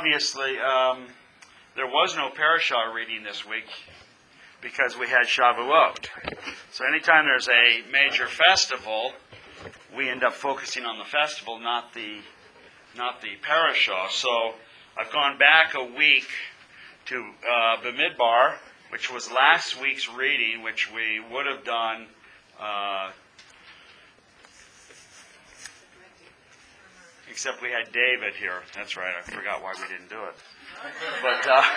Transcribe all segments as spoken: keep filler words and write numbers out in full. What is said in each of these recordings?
obviously, um, there was no parashah reading this week because we had Shavuot. So anytime there's a major festival, we end up focusing on the festival, not the not the parashah. So I've gone back a week to uh, Bamidbar, which was last week's reading, which we would have done. Uh, except we had David here. That's right. I forgot why we didn't do it. But uh,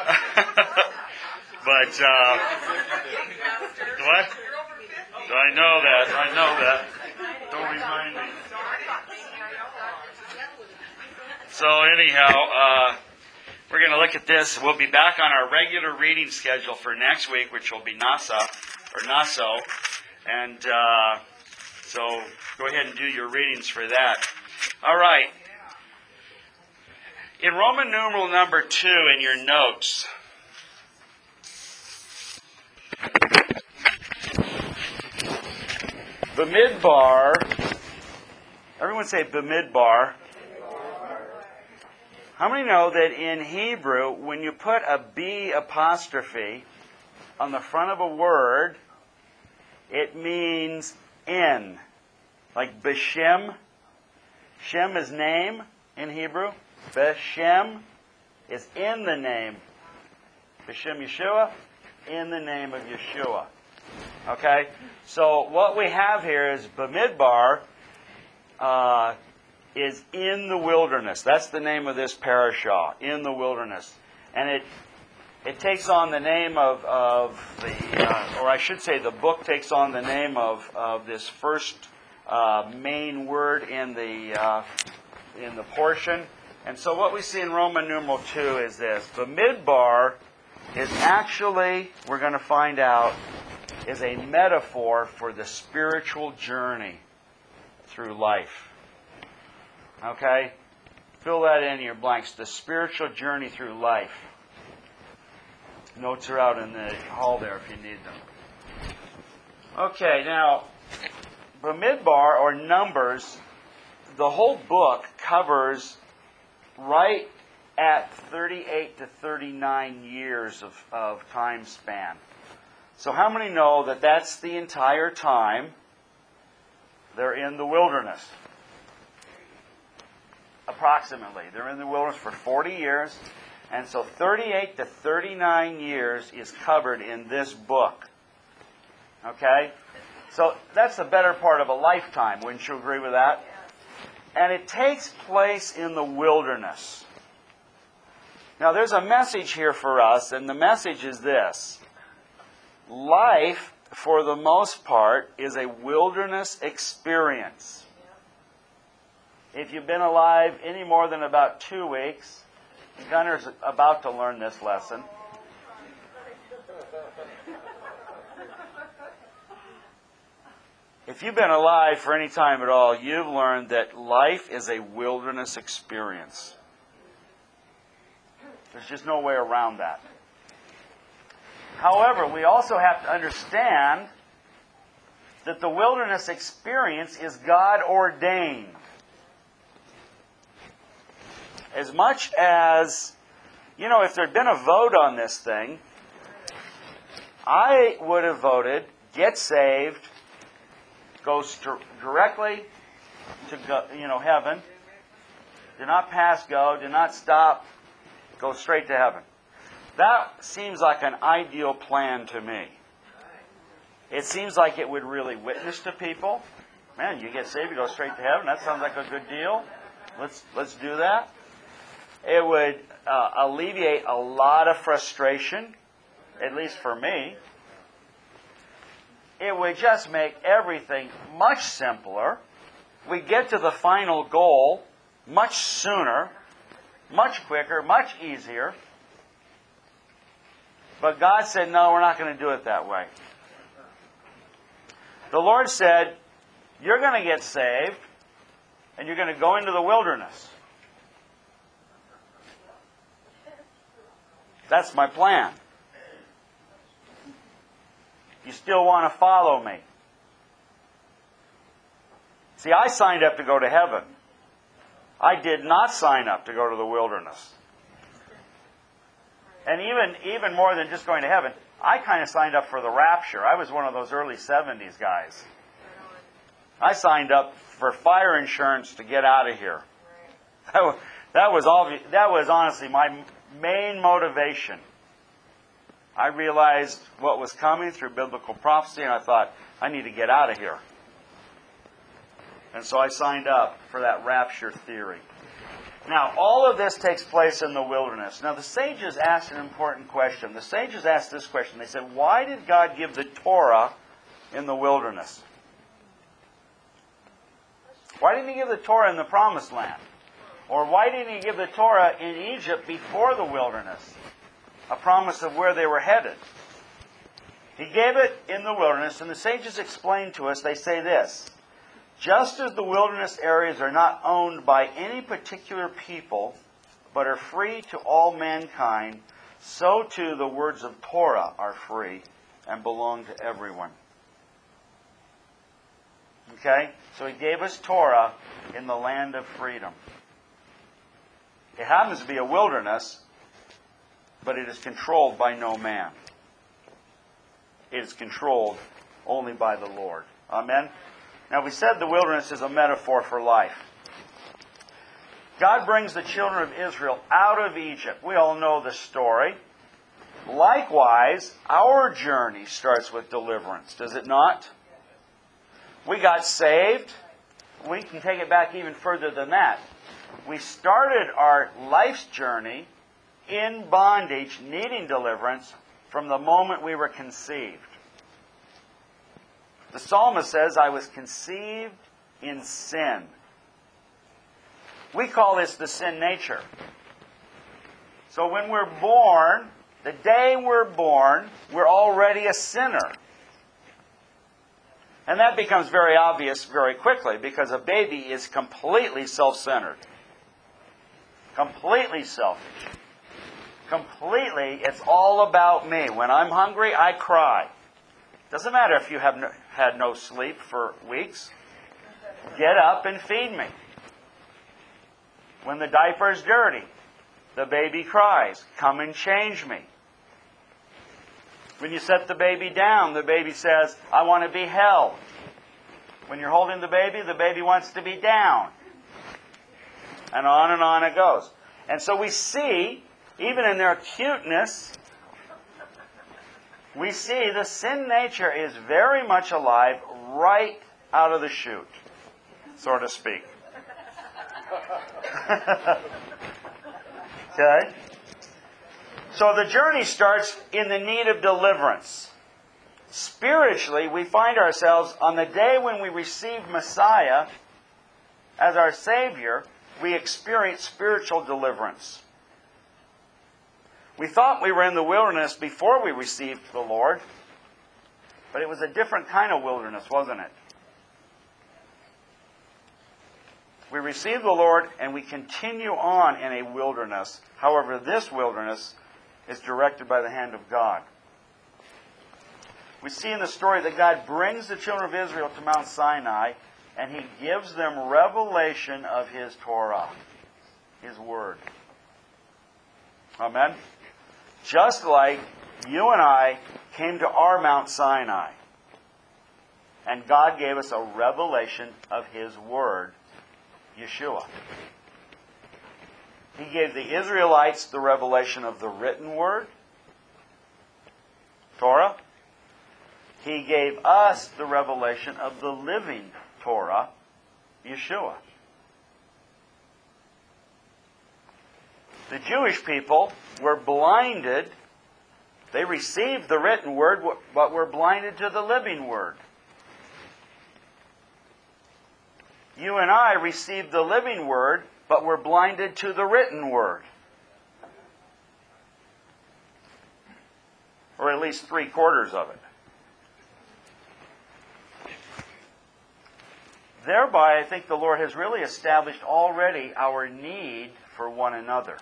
but uh, what? I know that. I know that. Don't remind me. So anyhow, uh, we're going to look at this. We'll be back on our regular reading schedule for next week, which will be Nasa or Naso, and uh, so go ahead and do your readings for that. All right. In Roman numeral number two in your notes, Bamidbar, everyone say Bamidbar. How many know that in Hebrew, when you put a B apostrophe on the front of a word, it means in? Like Beshem. Shem is name in Hebrew. Beshem is in the name. Beshem Yeshua, in the name of Yeshua. Okay? So what we have here is Bamidbar uh, is in the wilderness. That's the name of this parashah, in the wilderness. And it it takes on the name of, of the, uh, or I should say the book takes on the name of, of this first uh, main word in the uh, in the portion. And so what we see in Roman numeral two is this. Bamidbar is actually, we're going to find out, is a metaphor for the spiritual journey through life. Okay? Fill that in your blanks. The spiritual journey through life. Notes are out in the hall there if you need them. Okay, now, Bamidbar, or Numbers, the whole book covers right at thirty-eight to thirty-nine years of, of time span. So how many know that that's the entire time they're in the wilderness? Approximately. They're in the wilderness for forty years. And so thirty-eight to thirty-nine years is covered in this book. Okay? So that's the better part of a lifetime. Wouldn't you agree with that? And it takes place in the wilderness. Now there's a message here for us, and the message is this. Life, for the most part, is a wilderness experience. If you've been alive any more than about two weeks, Gunner's about to learn this lesson. If you've been alive for any time at all, you've learned that life is a wilderness experience. There's just no way around that. However, we also have to understand that the wilderness experience is God ordained. As much as, you know, if there had been a vote on this thing, I would have voted, get saved, go st- directly to go, you know, heaven. Do not pass go. Do not stop. Go straight to heaven. That seems like an ideal plan to me. It seems like it would really witness to people. Man, you get saved, you go straight to heaven. That sounds like a good deal. Let's let's do that. It would uh, alleviate a lot of frustration, at least for me. It would just make everything much simpler. We get to the final goal much sooner, much quicker, much easier. But God said, no, we're not going to do it that way. The Lord said, you're going to get saved, and you're going to go into the wilderness. That's my plan. You still want to follow me? See, I signed up to go to heaven. I did not sign up to go to the wilderness. And even even more than just going to heaven, I kind of signed up for the rapture. I was one of those early seventies guys. I signed up for fire insurance to get out of here. That was, that was all. That was honestly my main motivation. I realized what was coming through biblical prophecy, and I thought, I need to get out of here. And so I signed up for that rapture theory. Now, all of this takes place in the wilderness. Now, the sages asked an important question. The sages asked this question. They said, why did God give the Torah in the wilderness? Why didn't He give the Torah in the Promised Land? Or why didn't He give the Torah in Egypt before the wilderness? A promise of where they were headed. He gave it in the wilderness, and the sages explain to us, they say this: just as the wilderness areas are not owned by any particular people, but are free to all mankind, so too the words of Torah are free and belong to everyone. Okay? So He gave us Torah in the land of freedom. It happens to be a wilderness, but it is controlled by no man. It is controlled only by the Lord. Amen? Now, we said the wilderness is a metaphor for life. God brings the children of Israel out of Egypt. We all know the story. Likewise, our journey starts with deliverance, does it not? We got saved. We can take it back even further than that. We started our life's journey in bondage, needing deliverance, from the moment we were conceived. The psalmist says, I was conceived in sin. We call this the sin nature. So when we're born, the day we're born, we're already a sinner. And that becomes very obvious very quickly, because a baby is completely self-centered. Completely selfish. Completely, it's all about me. When I'm hungry, I cry. Doesn't matter if you have no, had no sleep for weeks. Get up and feed me. When the diaper's dirty, the baby cries, come and change me. When you set the baby down, the baby says, I want to be held. When you're holding the baby, the baby wants to be down. And on and on it goes. And so we see, even in their cuteness, we see the sin nature is very much alive right out of the chute, so to speak. Okay? So the journey starts in the need of deliverance. Spiritually, we find ourselves on the day when we receive Messiah as our Savior, we experience spiritual deliverance. We thought we were in the wilderness before we received the Lord, but it was a different kind of wilderness, wasn't it? We receive the Lord and we continue on in a wilderness. However, this wilderness is directed by the hand of God. We see in the story that God brings the children of Israel to Mount Sinai and He gives them revelation of His Torah, His Word. Amen? Just like you and I came to our Mount Sinai, and God gave us a revelation of His Word, Yeshua. He gave the Israelites the revelation of the written Word, Torah. He gave us the revelation of the living Torah, Yeshua. The Jewish people were blinded. They received the written Word, but were blinded to the living Word. You and I received the living Word, but were blinded to the written Word. Or at least three quarters of it. Thereby, I think the Lord has really established already our need for one another.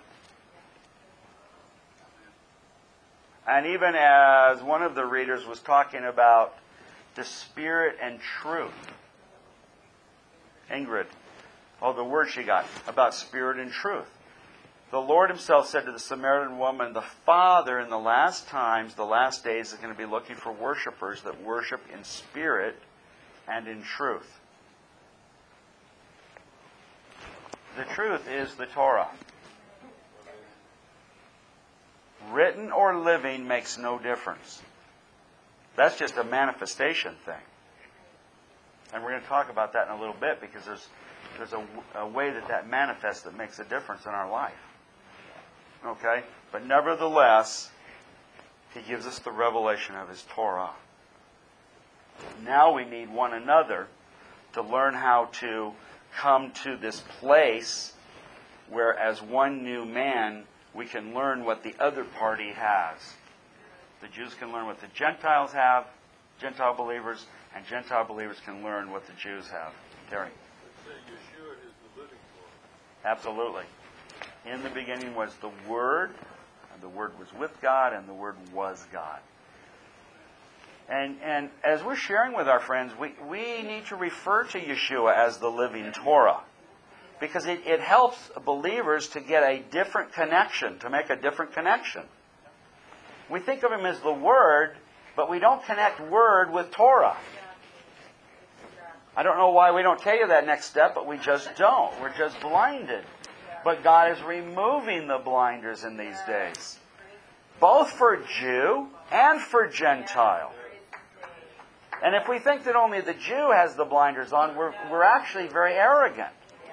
And even as one of the readers was talking about the Spirit and truth, Ingrid, oh, the word she got about Spirit and truth. The Lord himself said to the Samaritan woman, the Father in the last times, the last days, is going to be looking for worshipers that worship in spirit and in truth. The truth is the Torah. Written or living makes no difference. That's just a manifestation thing. And we're going to talk about that in a little bit, because there's there's a, a way that that manifests that makes a difference in our life. Okay? But nevertheless, he gives us the revelation of his Torah. Now we need one another to learn how to come to this place where, as one new man, we can learn what the other party has. The Jews can learn what the Gentiles have, Gentile believers, and Gentile believers can learn what the Jews have. Terry? Say Yeshua is the living Torah. Absolutely. In the beginning was the Word, and the Word was with God, and the Word was God. And and as we're sharing with our friends, we, we need to refer to Yeshua as the living Torah. Because it, it helps believers to get a different connection, to make a different connection. We think of him as the Word, but we don't connect Word with Torah. I don't know why we don't tell you that next step, but we just don't. We're just blinded. But God is removing the blinders in these days, both for Jew and for Gentile. And if we think that only the Jew has the blinders on, we're, we're actually very arrogant.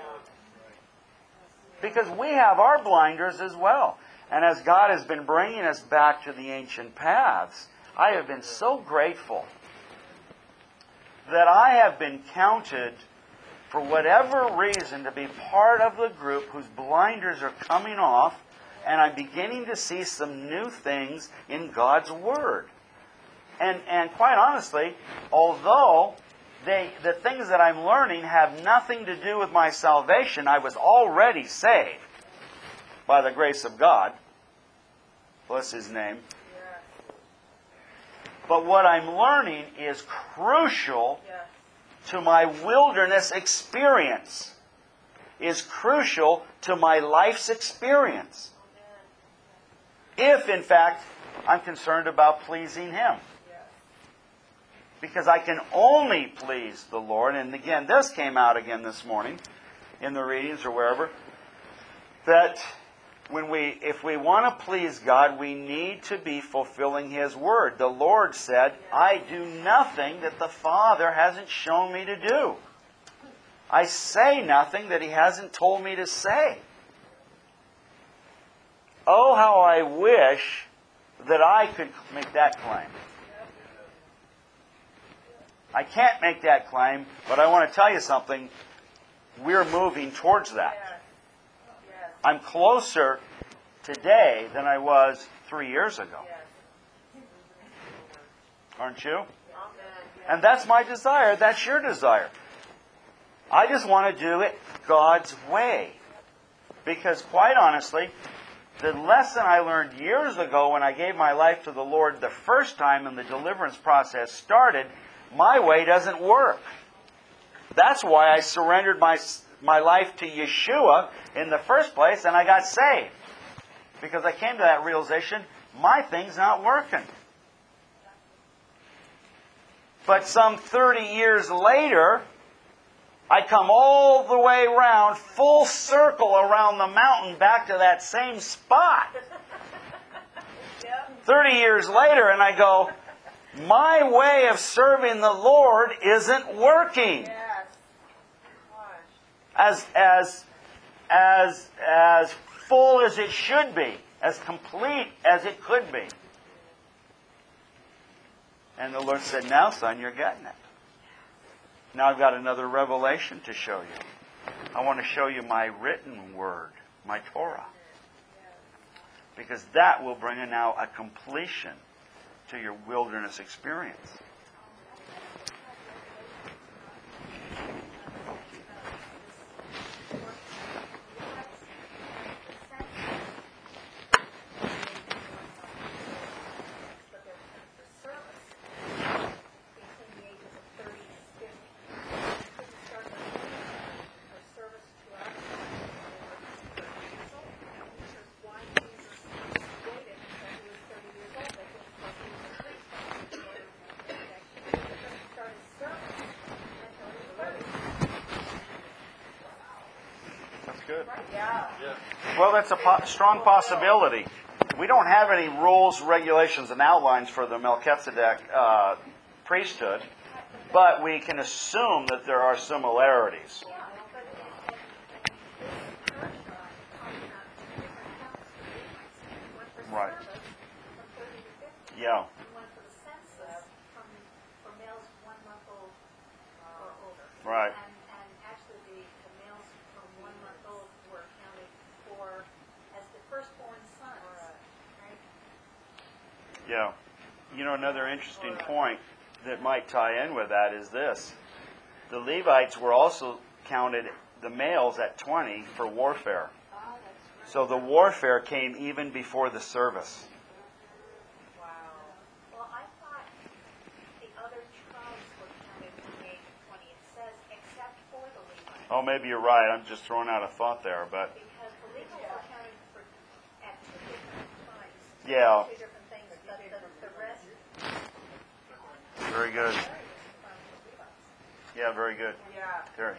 Because we have our blinders as well. And as God has been bringing us back to the ancient paths, I have been so grateful that I have been counted, for whatever reason, to be part of the group whose blinders are coming off, and I'm beginning to see some new things in God's Word. And and quite honestly, although they, the things that I'm learning have nothing to do with my salvation, I was already saved by the grace of God. Bless His name. But what I'm learning is crucial to my wilderness experience, is crucial to my life's experience. If, in fact, I'm concerned about pleasing Him. Because I can only please the Lord, and again, this came out again this morning in the readings or wherever, that when we, if we want to please God, we need to be fulfilling His Word. The Lord said, I do nothing that the Father hasn't shown me to do. I say nothing that He hasn't told me to say. Oh, how I wish that I could make that claim. I can't make that claim, but I want to tell you something. We're moving towards that. I'm closer today than I was three years ago. Aren't you? And that's my desire. That's your desire. I just want to do it God's way. Because quite honestly, the lesson I learned years ago when I gave my life to the Lord the first time and the deliverance process started, my way doesn't work. That's why I surrendered my my life to Yeshua in the first place and I got saved. Because I came to that realization, my thing's not working. But some thirty years later, I come all the way around, full circle around the mountain, back to that same spot. thirty years later, and I go, my way of serving the Lord isn't working. As, as, as, as full as it should be, as complete as it could be. And the Lord said, now, son, you're getting it. Now I've got another revelation to show you. I want to show you my written word, my Torah. Because that will bring now a completion to your wilderness experience. priesthood. Yeah. Yeah. Well, that's a po- strong possibility. We don't have any rules, regulations, and outlines for the Melchizedek uh, priesthood, but we can assume that there are similarities. Yeah, but in, in, in this church, uh, talking about two different counts for Levites. One for Right. service from thirty to fifty. Yeah. And one for the census from, for males one month old or older. Right. And, and actually the, the males from one month old were counted for as the firstborn sons. Right? Yeah. You know, another interesting point that might tie in with that is this. The Levites were also counted, the males, at twenty for warfare. Oh, that's right. So the warfare came even before the service. Wow. Well, I thought the other tribes were counted from the age of twenty. It says except for the Levites. Oh, maybe you're right. I'm just throwing out a thought there, but Because the Levites were counted for, at two different times. Yeah. Two different things, but the, the rest very good. was from the Levites. Yeah, very good. Yeah. There.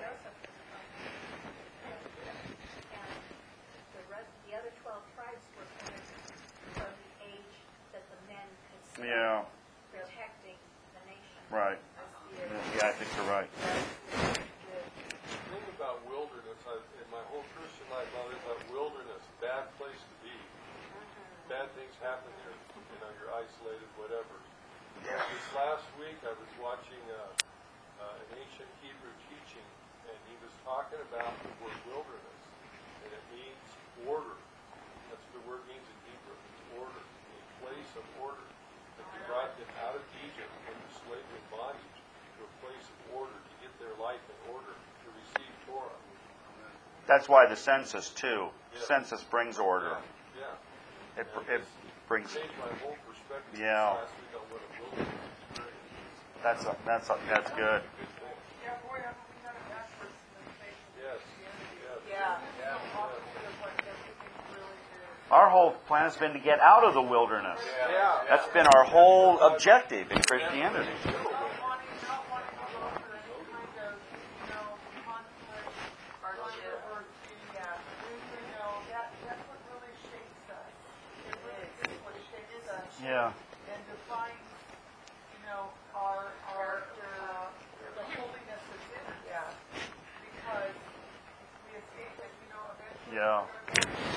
And the rest, the other twelve tribes were counted from the age that the men could start Yeah, protecting the nation. right. Yeah, I think you're right. The thing about wilderness, I, in my whole Christian life, I always thought wilderness, bad place to be. Bad things happen there. You know, you're isolated, whatever. This last week, I was watching uh, uh, an ancient Hebrew teaching, and he was talking about the word wilderness, and it means order. That's what the word means in Hebrew. It's order, a place of order. That he brought them out of Egypt into slavery and bondage to a place of order to get their life in order to receive Torah. That's why the census, too. Yeah. Census brings order. Yeah. It, it brings, Changed my whole perspective Yeah. last week on what a wilderness is. that's, a, that's, a, that's good. Good thing. Yeah, boy, haven't we done it backwards in the faith of Yes. Christianity? Yes. Yeah. So opposite of what everything's really good. Our whole plan has been to get out of the wilderness. Yeah. That's been our whole objective in Christianity. Not wanting, not wanting to go through any kind of, you know, conflict, hardship, or, yeah, you know, that, that's what really shapes us. It really is what shapes us. Yeah. And defines, you know, our, our, uh, the holiness that's in us. Yeah. Because if we escape it, you know, eventually. Yeah. we're gonna